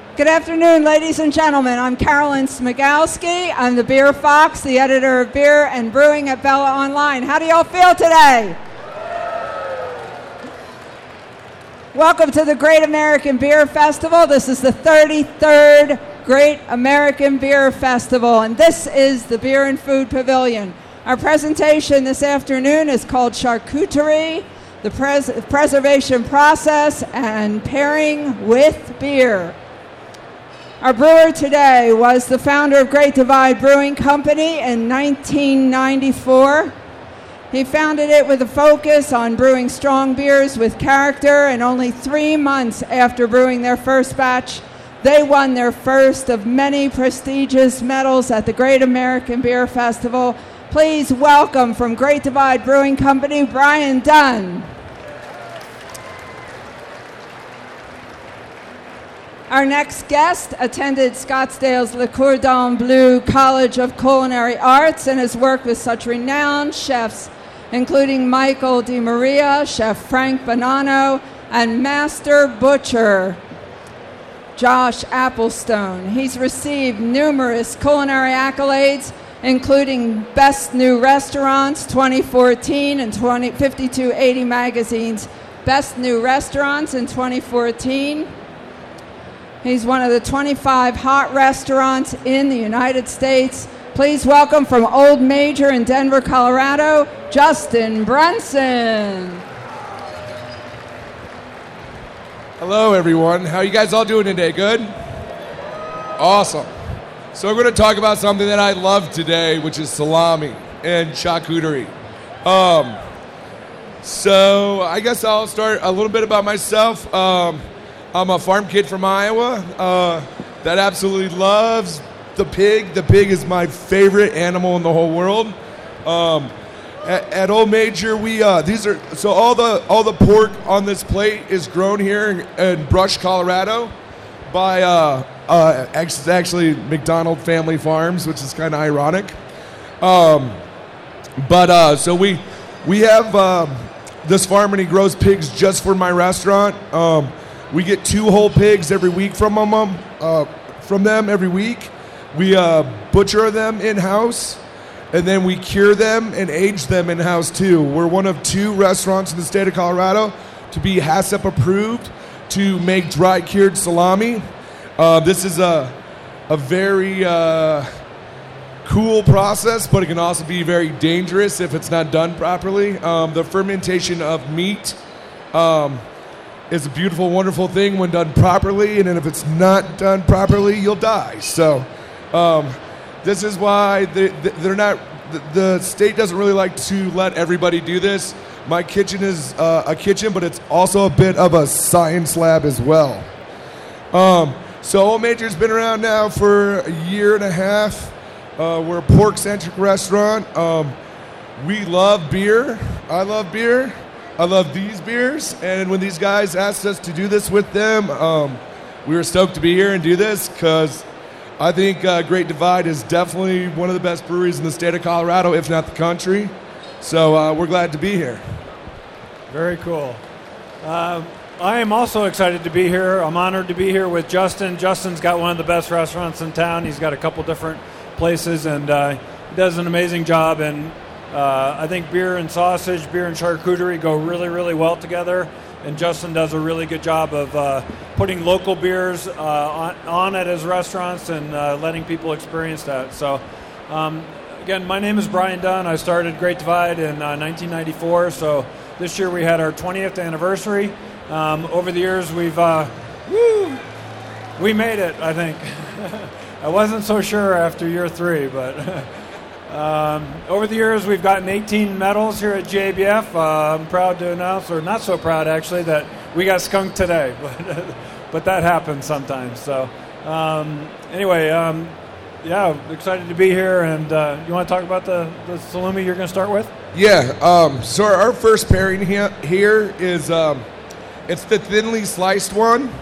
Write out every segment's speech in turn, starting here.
Good afternoon, ladies and gentlemen. I'm Carolyn Smigowski. I'm the Beer Fox, the editor of Beer and Brewing at Bella Online. How do y'all feel today? Welcome to the Great American Beer Festival. This is the 33rd Great American Beer Festival, and this is the Beer and Food Pavilion. Our presentation this afternoon is called Charcuterie, the Preservation Process and Pairing with Beer. Our brewer today was the founder of Great Divide Brewing Company in 1994. He founded it with a focus on brewing strong beers with character, and only 3 months after brewing their first batch, they won their first of many prestigious medals at the Great American Beer Festival. Please welcome from Great Divide Brewing Company, Brian Dunn. Our next guest attended Scottsdale's Le Cordon Bleu College of Culinary Arts and has worked with such renowned chefs, including Michael DiMaria, Chef Frank Bonanno, and Master Butcher Josh Applestone. He's received numerous culinary accolades, including Best New Restaurants 2014 and 5280 Magazine's Best New Restaurants in 2014. He's one of the 25 hot restaurants in the United States. Please welcome from Old Major in Denver, Colorado, Justin Brunson. Hello, everyone. How you guys all doing today? Good? Awesome. So we're going to talk about something that I love today, which is salami and charcuterie. So I guess I'll start a little bit about myself. I'm a farm kid from Iowa that absolutely loves the pig. The pig is my favorite animal in the whole world. At Old Major, all the pork on this plate is grown here in Brush, Colorado, by actually McDonald Family Farms, which is kind of ironic. So we have this farm, and he grows pigs just for my restaurant. We get 2 whole pigs every week from them every week. We butcher them in-house, and then we cure them and age them in-house too. We're one of 2 restaurants in the state of Colorado to be HACCP approved to make dry cured salami. This is a very cool process, but it can also be very dangerous if it's not done properly. The fermentation of meat is a beautiful, wonderful thing when done properly, and then if it's not done properly, you'll die. So this is why the state doesn't really like to let everybody do this. My kitchen is a kitchen, but it's also a bit of a science lab as well. So Old Major's been around now for a year and a half. We're a pork-centric restaurant. We love beer. I love beer. I love these beers, and when these guys asked us to do this with them, we were stoked to be here and do this because I think Great Divide is definitely one of the best breweries in the state of Colorado, if not the country. So we're glad to be here. Very cool. I am also excited to be here. I'm honored to be here with Justin. Justin's got one of the best restaurants in town. He's got a couple different places, and he does an amazing job. And I think beer and sausage, beer and charcuterie go really, really well together, and Justin does a really good job of putting local beers on at his restaurants and letting people experience that. So, again, my name is Brian Dunn. I started Great Divide in 1994, so this year we had our 20th anniversary. Over the years, we made it, I think. I wasn't so sure after year 3, but... over the years, we've gotten 18 medals here at JBF. I'm proud to announce, or not so proud actually, that we got skunked today, but that happens sometimes. So excited to be here. And you want to talk about the salumi you're going to start with? Yeah. So our first pairing here is it's the thinly sliced one.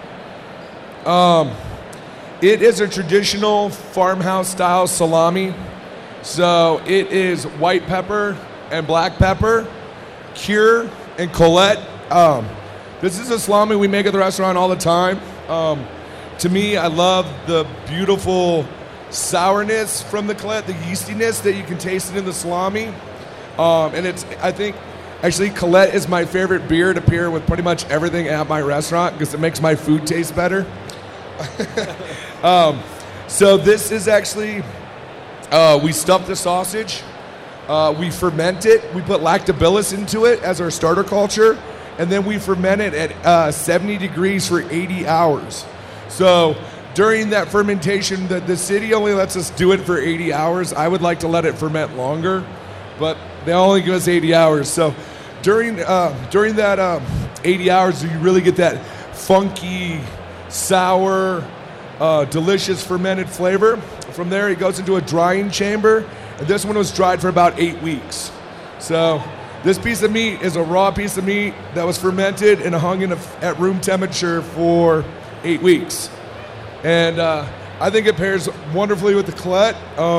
It is a traditional farmhouse style salami. So it is white pepper and black pepper, cure, and Colette. This is a salami we make at the restaurant all the time. to me, I love the beautiful sourness from the Colette, the yeastiness that you can taste it in the salami. And I think, actually, Colette is my favorite beer to pair with pretty much everything at my restaurant because it makes my food taste better. So this is actually, we stuff the sausage, we ferment it, we put lactobacillus into it as our starter culture, and then we ferment it at 70 degrees for 80 hours. So during that fermentation, the city only lets us do it for 80 hours. I would like to let it ferment longer, but they only give us 80 hours. So during that 80 hours, you really get that funky, sour, delicious fermented flavor. From there, it goes into a drying chamber, and this one was dried for about 8 weeks. So this piece of meat is a raw piece of meat that was fermented and hung at room temperature for 8 weeks. And I think it pairs wonderfully with the Colette.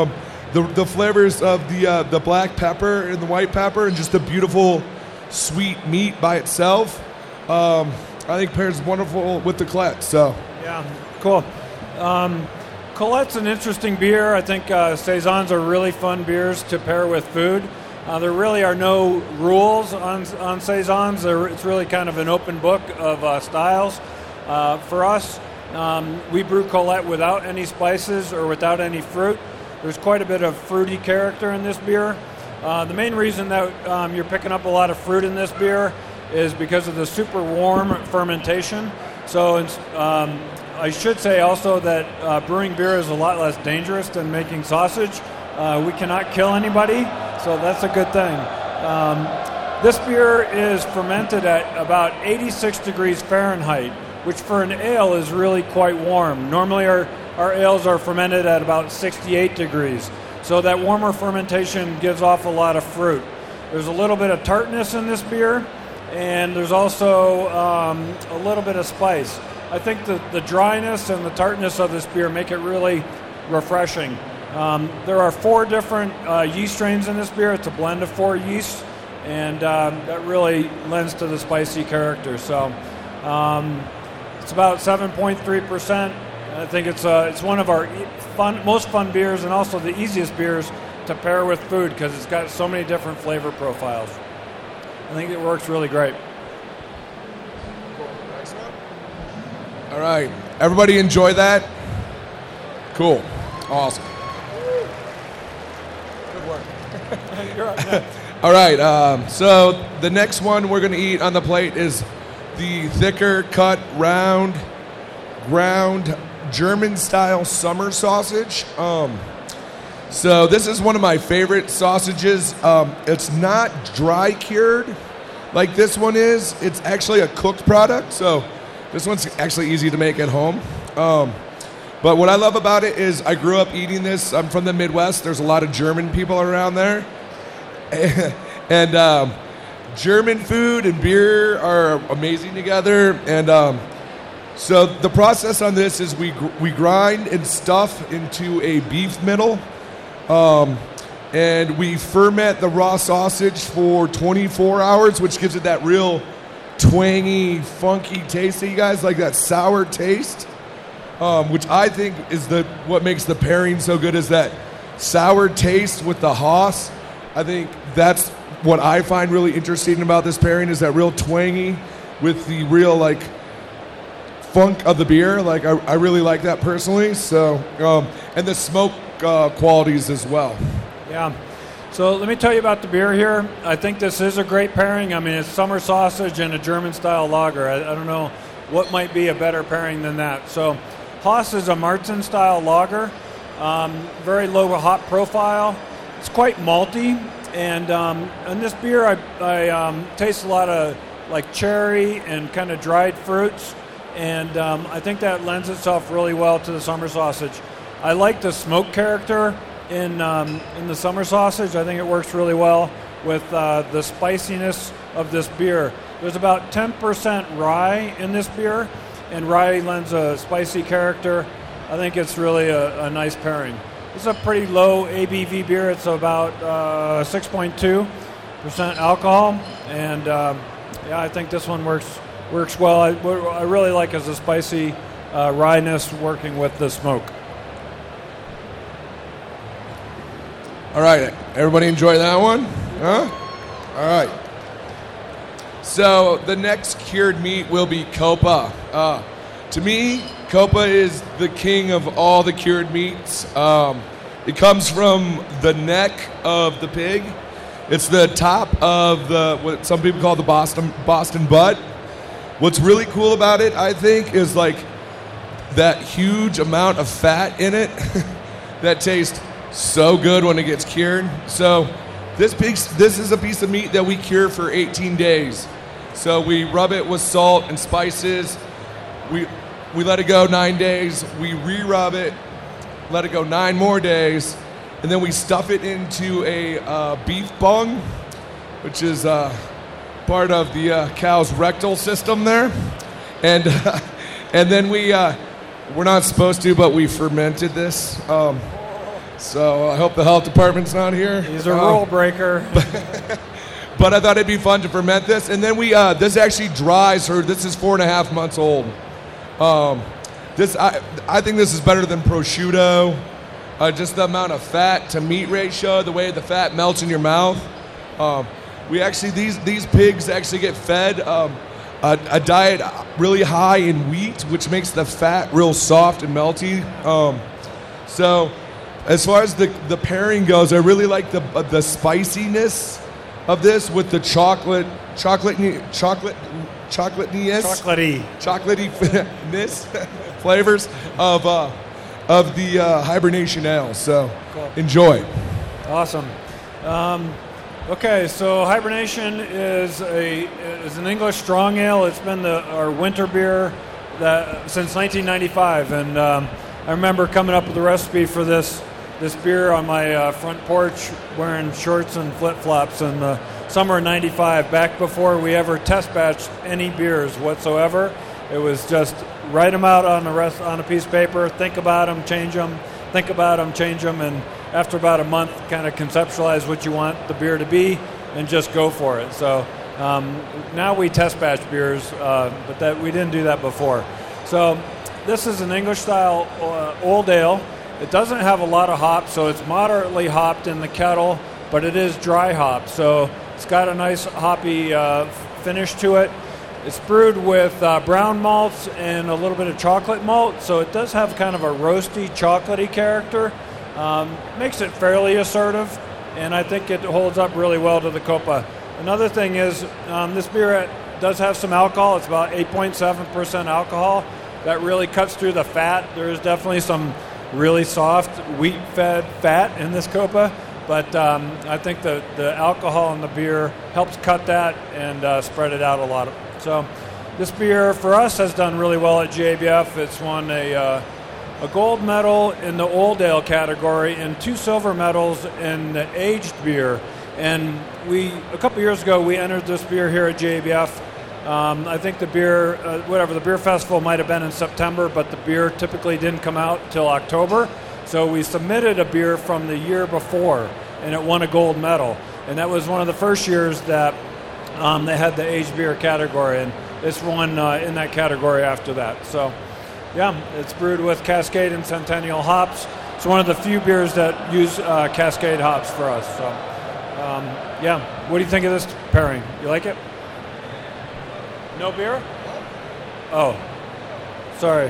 The flavors of the black pepper and the white pepper and just the beautiful sweet meat by itself, I think pairs wonderful with the Colette. So yeah, cool. Colette's an interesting beer. I think Saisons are really fun beers to pair with food. There really are no rules on Saisons. It's really kind of an open book of styles. For us, we brew Colette without any spices or without any fruit. There's quite a bit of fruity character in this beer. The main reason that you're picking up a lot of fruit in this beer is because of the super warm fermentation. So I should say also that brewing beer is a lot less dangerous than making sausage. We cannot kill anybody, so that's a good thing. This beer is fermented at about 86 degrees Fahrenheit, which for an ale is really quite warm. Normally our ales are fermented at about 68 degrees. So that warmer fermentation gives off a lot of fruit. There's a little bit of tartness in this beer, and there's also a little bit of spice. I think the dryness and the tartness of this beer make it really refreshing. There are 4 different yeast strains in this beer. It's a blend of 4 yeasts, and that really lends to the spicy character. So it's about 7.3%. I think it's one of our most fun beers and also the easiest beers to pair with food because it's got so many different flavor profiles. I think it works really great. all right, everybody enjoy that? Cool. Awesome. Good work. You're up next. All right, so the next one we're going to eat on the plate is the thicker cut round ground German-style summer sausage. So this is one of my favorite sausages. It's not dry cured like this one is. It's actually a cooked product, so this one's actually easy to make at home. But what I love about it is I grew up eating this. I'm from the Midwest. There's a lot of German people around there. And German food and beer are amazing together. And so the process on this is we grind and stuff into a beef middle. And we ferment the raw sausage for 24 hours, which gives it that real twangy, funky taste that you guys like, that sour taste. Which I think is what makes the pairing so good, is that sour taste with the Haas. I think that's what I find really interesting about this pairing, is that real twangy with the real like funk of the beer. Like I really like that personally. So and the smoke qualities as well. Yeah. So let me tell you about the beer here. I think this is a great pairing. I mean, it's summer sausage and a German-style lager. I don't know what might be a better pairing than that. So Haas is a Marzen-style lager, very low hop profile. It's quite malty, and in this beer I taste a lot of like cherry and kind of dried fruits, and I think that lends itself really well to the summer sausage. I like the smoke character in the summer sausage. I think it works really well with the spiciness of this beer. There's about 10% rye in this beer, and rye lends a spicy character. I think it's really a nice pairing. It's a pretty low ABV beer. It's about 6.2% alcohol, and yeah, I think this one works well. I really like it as a spicy wryness working with the smoke. All right, everybody enjoy that one? Huh? All right. So the next cured meat will be Copa. To me, Copa is the king of all the cured meats. It comes from the neck of the pig. It's the top of what some people call the Boston butt. What's really cool about it, I think, is like that huge amount of fat in it that tastes so good when it gets cured. So this is a piece of meat that we cure for 18 days. So we rub it with salt and spices. We let it go 9 days. We re-rub it, let it go 9 more days, and then we stuff it into a beef bung, which is part of the cow's rectal system there. And then we're not supposed to, but we fermented this. So I hope the health department's not here. He's a rule breaker. But I thought it'd be fun to ferment this. And then this actually dries, this is 4.5 months old. I think this is better than prosciutto. Just the amount of fat to meat ratio, the way the fat melts in your mouth. These pigs actually get fed a diet really high in wheat, which makes the fat real soft and melty. So as far as the pairing goes, I really like the spiciness of this with the chocolatey-ness flavors of the hibernation ale. So cool. Enjoy. Awesome. Okay, so Hibernation is an English strong ale. It's been our winter beer since 1995, and I remember coming up with the recipe for this beer on my front porch wearing shorts and flip-flops in the summer of 95, back before we ever test batched any beers whatsoever. It was just write them out on a piece of paper, think about them, change them, think about them, change them, and after about a month, kind of conceptualize what you want the beer to be and just go for it. So now we test batch beers, but we didn't do that before. So this is an English-style old ale. It doesn't have a lot of hops, so it's moderately hopped in the kettle, but it is dry hopped. So it's got a nice hoppy finish to it. It's brewed with brown malts and a little bit of chocolate malt, so it does have kind of a roasty, chocolatey character. Makes it fairly assertive, and I think it holds up really well to the Copa. Another thing is this beer does have some alcohol. It's about 8.7% alcohol. That really cuts through the fat. There is definitely some really soft wheat-fed fat in this Copa, but I think the alcohol in the beer helps cut that and spread it out a lot. So this beer for us has done really well at JBF. It's won a gold medal in the old ale category and 2 silver medals in the aged beer. And a couple years ago, we entered this beer here at JBF. I think the beer, the beer festival might have been in September, but the beer typically didn't come out till October. So we submitted a beer from the year before, and it won a gold medal. And that was one of the first years that they had the aged beer category, and it's won in that category after that. So, yeah, it's brewed with Cascade and Centennial hops. It's one of the few beers that use Cascade hops for us. So, yeah, what do you think of this pairing? You like it? No beer? Oh, sorry.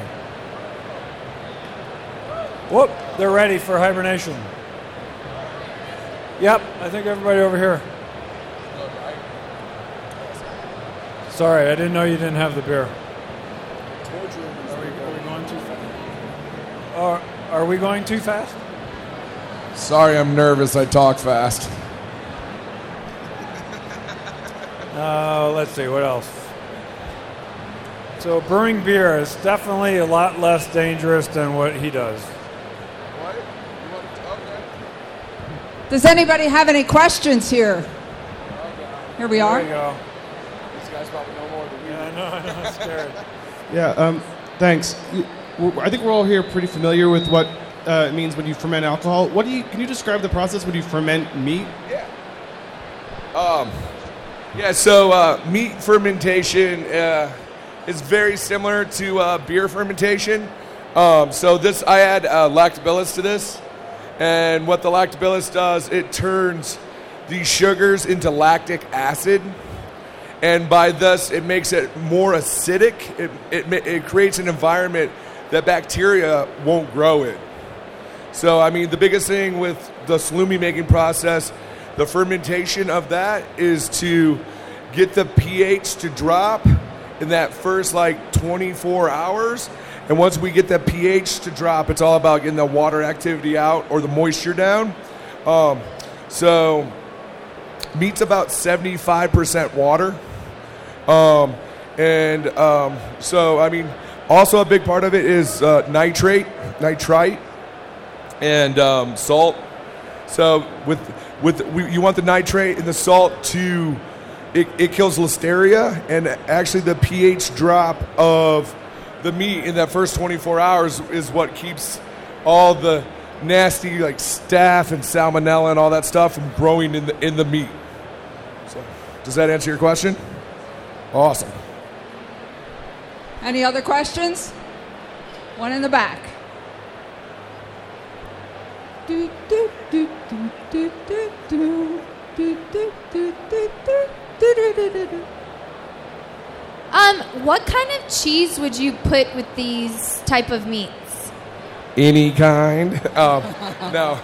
Whoop, they're ready for hibernation. Yep, I think everybody over here. Sorry, I didn't know you didn't have the beer. Are we going too fast? Are we going too fast? Sorry, I'm nervous. I talk fast. Let's see, what else? So brewing beer is definitely a lot less dangerous than what he does. What? Okay. Does anybody have any questions here? Here we are. There you go. These guys probably know more than we. Yeah, I know, I'm scared. Yeah, thanks. I think we're all here pretty familiar with what it means when you ferment alcohol. Can you describe the process when you ferment meat? Yeah. So meat fermentation is very similar to beer fermentation. So this, I add lactobacillus to this, and what the lactobacillus does, it turns these sugars into lactic acid, and by this, it makes it more acidic. It creates an environment that bacteria won't grow in. So, I mean, the biggest thing with the salumi making process, the fermentation of that, is to get the pH to drop in that first 24 hours. And once we get that pH to drop, it's all about getting the water activity out or the moisture down. So meat's about 75% water. So, I mean, also a big part of it is nitrite, and salt. So you want the nitrate and the salt to, it kills listeria, and actually the pH drop of the meat in that first 24 hours is what keeps all the nasty staph and salmonella and all that stuff from growing in the meat. So, does that answer your question? Awesome. Any other questions? One in the back. What kind of cheese would you put with these type of meats? Any kind. No.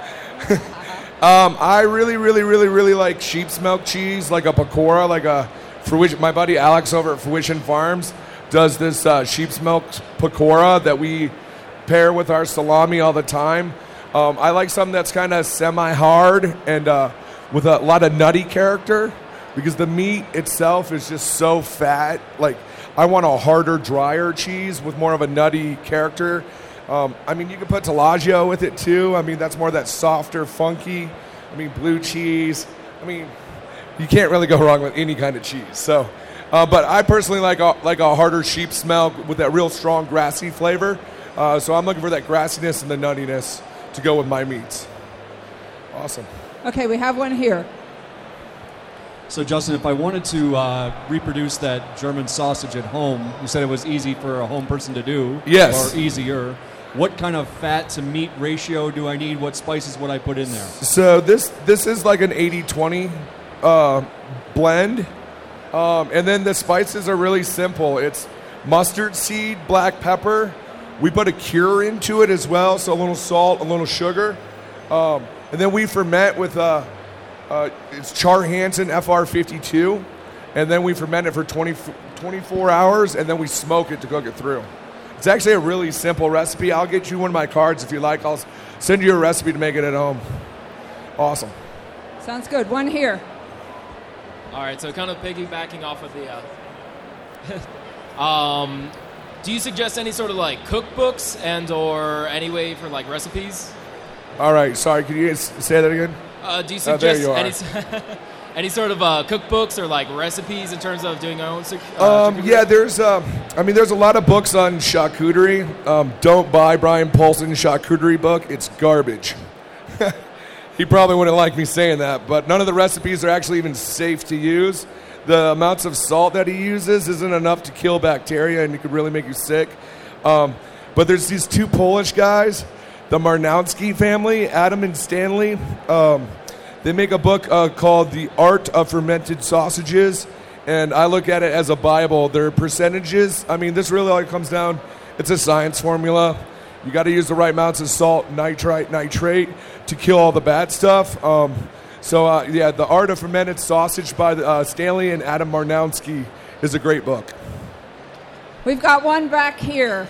I really like sheep's milk cheese, like a Pecora, my buddy Alex over at Fruition Farms does this sheep's milk Pecora that we pair with our salami all the time. I like something that's kind of semi-hard and with a lot of nutty character, because the meat itself is just so fat. I want a harder, drier cheese with more of a nutty character. I mean, you can put Telaggio with it too. I mean, that's more that softer, funky. I mean, blue cheese. I mean, you can't really go wrong with any kind of cheese. So, but I personally like a harder sheep's milk with that real strong grassy flavor. So I'm looking for that grassiness and the nuttiness to go with my meats. Awesome. Okay, we have one here. So, Justin, if I wanted to reproduce that German sausage at home, you said it was easy for a home person to do. Yes. Or easier. What kind of fat to meat ratio do I need? What spices would I put in there? So this is like an 80-20 blend. And then the spices are really simple. It's mustard seed, black pepper. We put a cure into it as well, so a little salt, a little sugar. And then we ferment with it's Char Hansen FR52, and then we ferment it for 24 hours, and then we smoke it to cook it through. It's actually a really simple recipe. I'll get you one of my cards if you like. I'll send you a recipe to make it at home. Awesome. Sounds good. One here. All right, so kind of piggybacking off of the... do you suggest any sort of cookbooks and or any way for recipes? All right, sorry, can you say that again? Do you suggest any sort of cookbooks or recipes in terms of doing our own? Yeah, there's a lot of books on charcuterie. Don't buy Brian Paulson's charcuterie book; it's garbage. He probably wouldn't like me saying that, but none of the recipes are actually even safe to use. The amounts of salt that he uses isn't enough to kill bacteria, and it could really make you sick. But there's these two Polish guys, the Marnowski family, Adam and Stanley. They make a book called The Art of Fermented Sausages, and I look at it as a Bible. Their percentages, I mean, this really all comes down, it's a science formula. You got to use the right amounts of salt, nitrite, nitrate to kill all the bad stuff. The Art of Fermented Sausage by Stanley and Adam Marnowski is a great book. We've got one back here.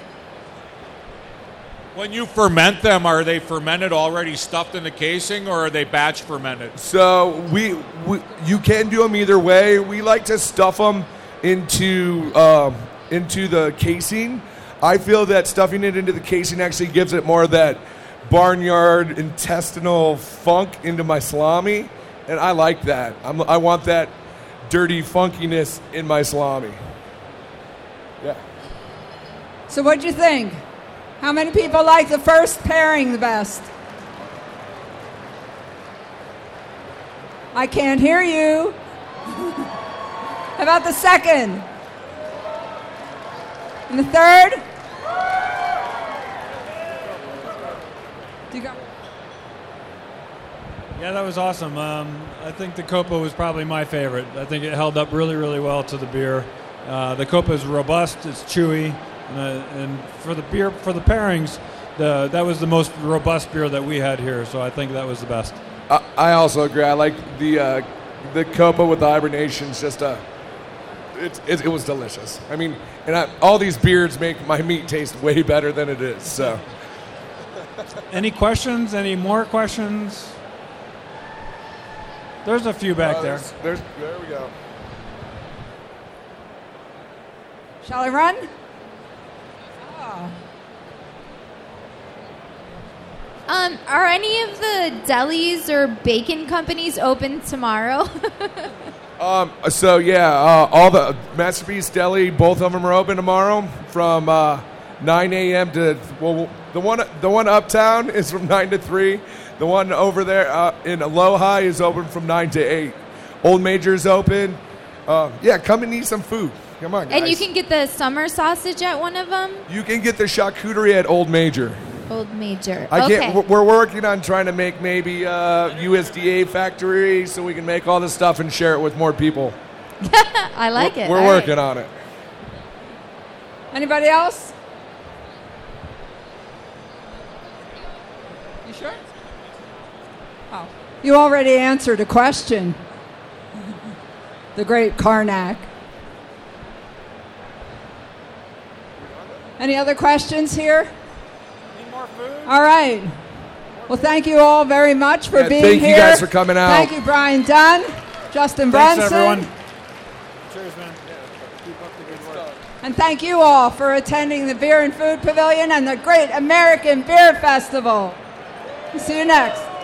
When you ferment them, are they fermented already stuffed in the casing, or are they batch fermented? So you can do them either way. We like to stuff them into the casing. I feel that stuffing it into the casing actually gives it more of that barnyard intestinal funk into my salami, and I like that. I want that dirty funkiness in my salami. Yeah. So what'd you think? How many people like the first pairing the best? I can't hear you. How about the second? And the third? Do you go? Yeah, that was awesome. I think the Copa was probably my favorite. I think it held up really, really well to the beer. The Copa is robust, it's chewy, and for the beer, for the pairings, that was the most robust beer that we had here. So I think that was the best. I also agree. I like the Copa with the hibernations. It was delicious. I mean, and all these beers make my meat taste way better than it is. So, any questions? Any more questions? There's a few back there. There we go. Shall I run? Oh. Are any of the delis or bacon companies open tomorrow? So yeah, all the Masterpiece Deli, both of them are open tomorrow from 9 a.m. to the one uptown is from 9 to 3. The one over there in Aloha is open from 9 to 8. Old Major is open. Yeah, come and eat some food. Come on, guys. And you can get the summer sausage at one of them? You can get the charcuterie at Old Major. Old Major. Okay. We're working on trying to make maybe a USDA factory so we can make all this stuff and share it with more people. I like it. We're working on it. Anybody else? You sure? Oh. You already answered a question. The great Karnak. Any other questions here? Need more food? All right. Well, thank you all very much for being here. Thank you guys for coming out. Thank you, Brian Dunn, Justin Thanks, Brunson. everyone. Cheers, man. Keep up the good work. And thank you all for attending the Beer and Food Pavilion and the Great American Beer Festival. See you next.